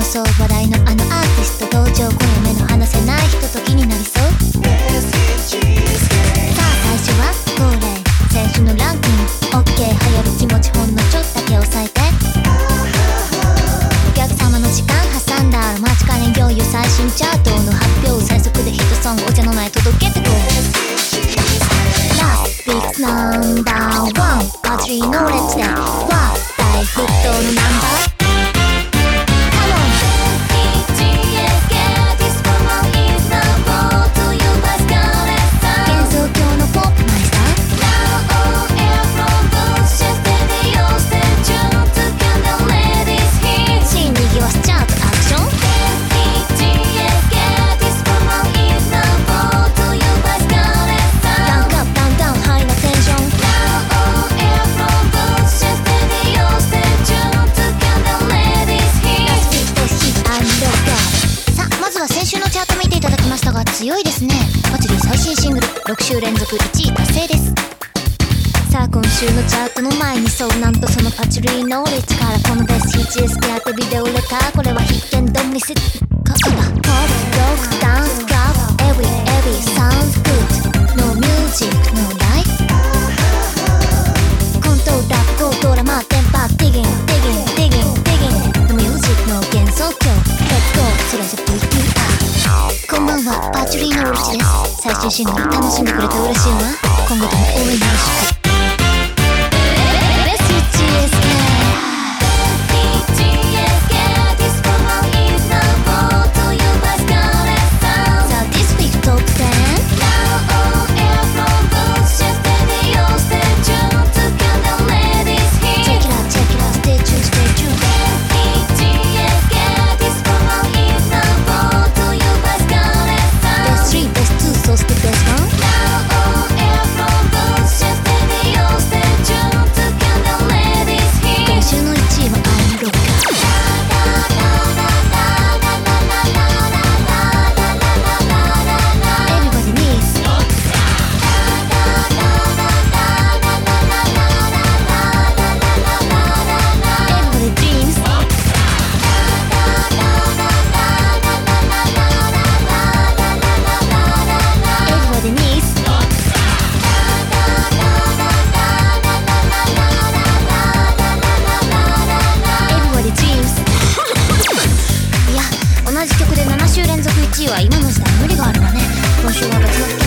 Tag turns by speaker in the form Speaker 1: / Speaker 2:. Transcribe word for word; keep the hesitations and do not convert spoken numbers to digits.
Speaker 1: そう話題のあのアーティスト登場、今夜目の離せないひとときになりそう。さあ最初は恒例選手のランキング OK、 流行る気持ちほんのちょっとだけ抑えて、お客様の時間挟んだら待ちかね共有最新チャートの発表、最速でヒットソングお茶のない届けてこう。ラスビックスナンバーワンバズリーのレッツでわ大沸騰のナンバー強いですね。パチリ最新シングルろく週連続いちい達成です。さあ今週のチャートの前に、そうなんとそのパチリノーレッジからこのベスト エイチエス ケアってビデオレター、これは必見ドミスカカバポップロックダンスガーブエビエビサウンドグッドノーミュージックノーライフコントラップドラマテンパディギンディギンディギンディギンノーミュージックの幻想郷レッツゴーそれじゃ ピーティーアール こんばんは、パチリーノオルチです。最新シングル楽しんでくれて嬉しいわ。今後とも応援よろしく。ベスト エイチエス ケーは今の時代無理があるわね。今週は別の